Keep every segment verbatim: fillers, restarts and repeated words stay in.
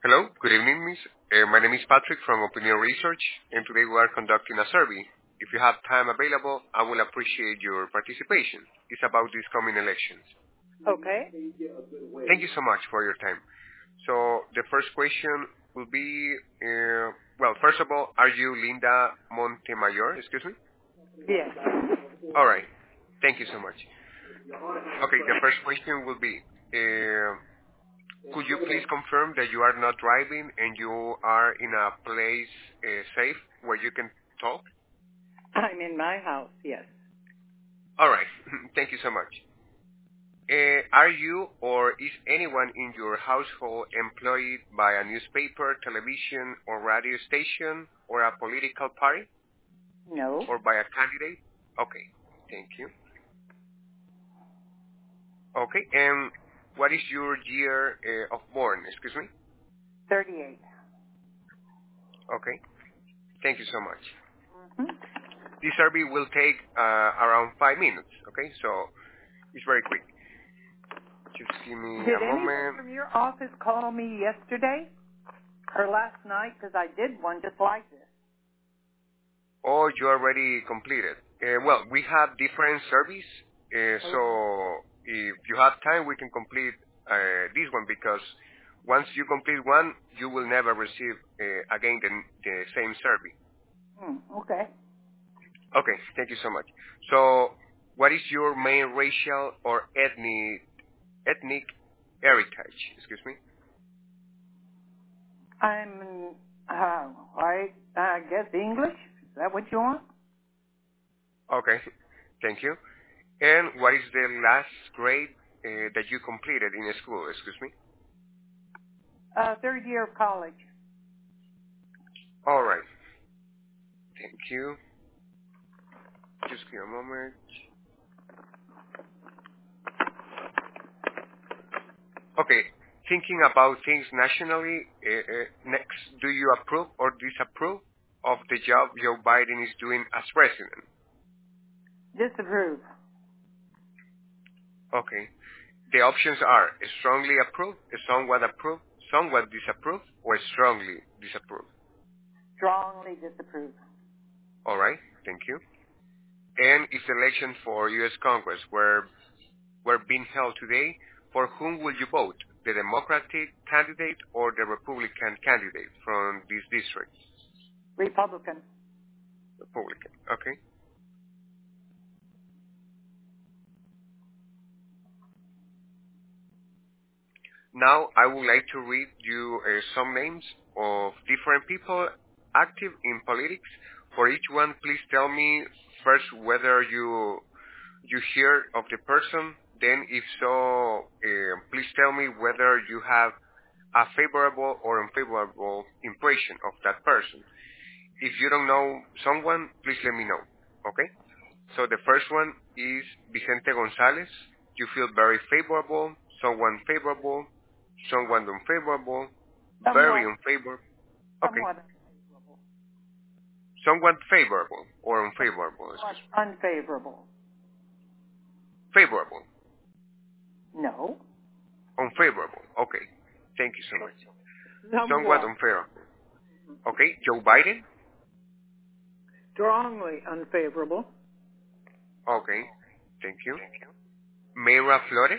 Hello, good evening, Miss. Uh, my name is Patrick from Opinion Research, and today we are conducting a survey. If you have time available, I will appreciate your participation. It's about these coming elections. Okay. Thank you so much for your time. So the first question will be, uh, well, first of all, are you Linda Montemayor? Excuse me? Yes. All right. Thank you so much. Okay, the first question will be, uh, could you please confirm that you are not driving and you are in a place uh, safe where you can talk? I'm in my house, yes. All right. Thank you so much. Uh, are you or is anyone in your household employed by a newspaper, television, or radio station, or a political party? No. Or by a candidate? Okay. Thank you. Okay. And what is your year uh, of born? Excuse me? thirty-eight. Okay. Thank you so much. Mm-hmm. This survey will take uh, around five minutes, okay? So it's very quick. Just give me Did a anyone moment. from your office call me yesterday or last night? Because I did one just like this. Oh, you already completed. Uh, well, we have different surveys, uh, so if you have time, we can complete uh, this one because once you complete one, you will never receive uh, again the, the same survey. Hmm, okay. Okay, thank you so much. So, what is your main racial or ethnic ethnic heritage? Excuse me. I'm, uh, I, I guess English? Is that what you want? Okay, thank you. And what is the last grade uh, that you completed in a school? Excuse me. Uh, third year of college. All right. Thank you. Just give me a moment. Okay. Thinking about things nationally, uh, uh, next, do you approve or disapprove of the job Joe Biden is doing as president? Disapprove. Okay. The options are strongly approve, somewhat approve, somewhat disapprove, or strongly disapprove. Strongly disapprove. All right. Thank you. And if the election for U S Congress were were being held today, for whom will you vote? The Democratic candidate or the Republican candidate from this district? Republican. Republican. Okay. Now I would like to read you uh, some names of different people active in politics. For each one, please tell me first whether you you hear of the person. Then, if so, uh, please tell me whether you have a favorable or unfavorable impression of that person. If you don't know someone, please let me know. Okay? So the first one is Vicente Gonzalez. You feel very favorable, someone favorable, someone unfavorable, very Somewhat. unfavorable. Okay. Somewhat. Somewhat favorable or unfavorable. Somewhat Excuse me. unfavorable. Favorable. No. Unfavorable. Okay. Thank you so much. Somewhat Somewhat. unfavorable. Okay. Joe Biden. Strongly unfavorable. Okay. Thank you. Mayra Flores.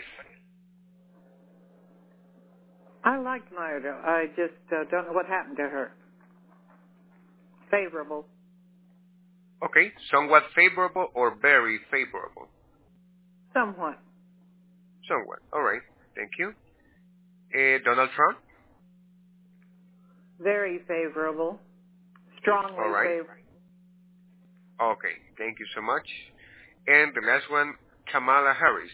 I liked Myra. I just uh, don't know what happened to her. Favorable. Okay. Somewhat favorable or very favorable. Somewhat. Somewhat. All right. Thank you. Uh, Donald Trump. Very favorable. Strongly All right. favorable. Okay. Thank you so much. And the last one, Kamala Harris.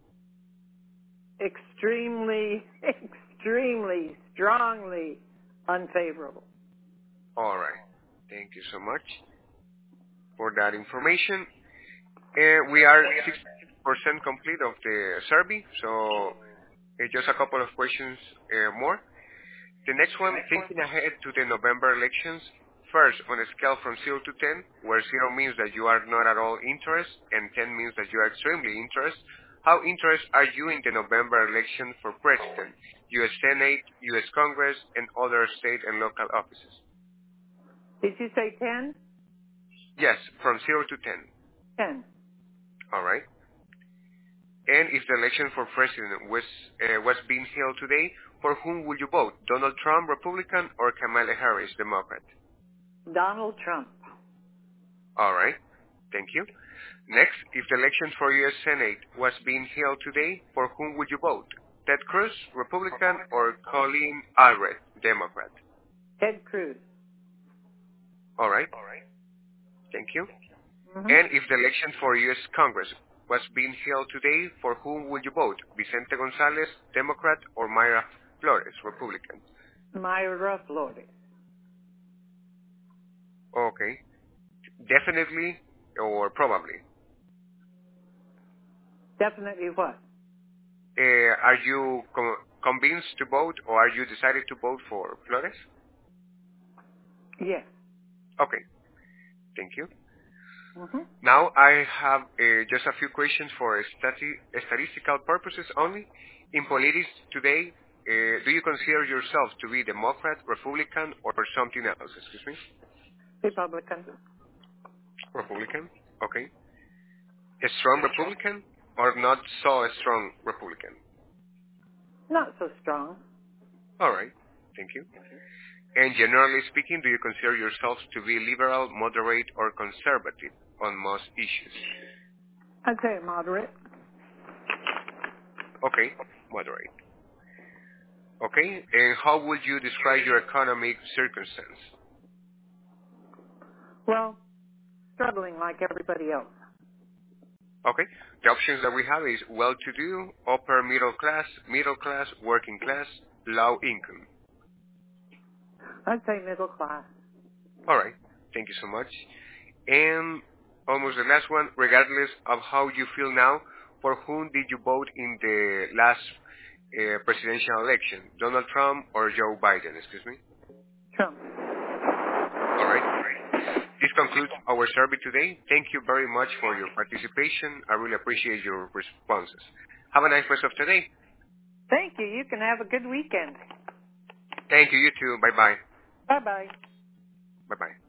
Extremely, extremely, strongly unfavorable. All right. Thank you so much for that information. Uh, we are sixty percent complete of the survey, so uh, just a couple of questions uh, more. The next one, thinking ahead to the November elections, first, on a scale from zero to ten, where zero means that you are not at all interested and ten means that you are extremely interested, How interested are you in the November election for president, U S Senate, U S Congress, and other state and local offices? Did you say ten? Yes, from zero to ten. ten. All right. And if the election for president was uh, was being held today, for whom would you vote? Donald Trump, Republican, or Kamala Harris, Democrat? Donald Trump. All right. Thank you. Next, if the election for U S Senate was being held today, for whom would you vote? Ted Cruz, Republican, or Colin Allred, Democrat? Ted Cruz. All right. Thank you. Mm-hmm. And if the election for U S Congress was being held today, for whom would you vote? Vicente Gonzalez, Democrat, or Mayra Flores, Republican? Mayra Flores. Okay. Definitely or probably? Definitely what? Uh, are you com- convinced to vote, or are you decided to vote for Flores? Yes. Okay. Thank you. Mm-hmm. Now I have uh, just a few questions for stati- statistical purposes only. In politics today, uh, do you consider yourself to be Democrat, Republican, or something else? Excuse me? Republican. Republican? Okay. A strong Republican or not so a strong Republican? Not so strong. All right. Thank you. And generally speaking, do you consider yourselves to be liberal, moderate, or conservative on most issues? I'd say moderate. Okay, moderate. Okay, and how would you describe your economic circumstance? Well, struggling like everybody else. Okay, the options that we have is well-to-do, upper middle class, middle class, working class, low income. I'd say middle class. All right, thank you so much. And almost the last one, regardless of how you feel now, for whom did you vote in the last uh, presidential election? Donald Trump or Joe Biden, excuse me? Trump. All right. This concludes our survey today. Thank you very much for your participation. I really appreciate your responses. Have a nice rest of today. Thank you. You can have a good weekend. Thank you. You too. Bye-bye. Bye-bye. Bye-bye.